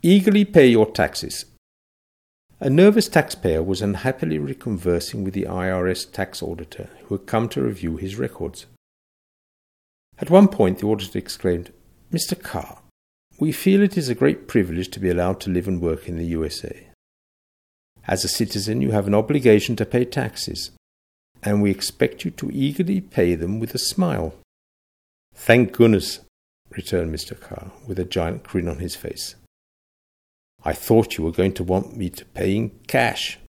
Eagerly pay your taxes. A nervous taxpayer was unhappily conversing with the IRS tax auditor who had come to review his records. At one point the auditor exclaimed, "Mr. Carr, we feel it is a great privilege to be allowed to live and work in the USA. As a citizen you have an obligation to pay taxes, and we expect you to eagerly pay them with a smile." "Thank goodness," returned Mr. Carr, with a giant grin on his face. "I thought you were going to want me to pay in cash."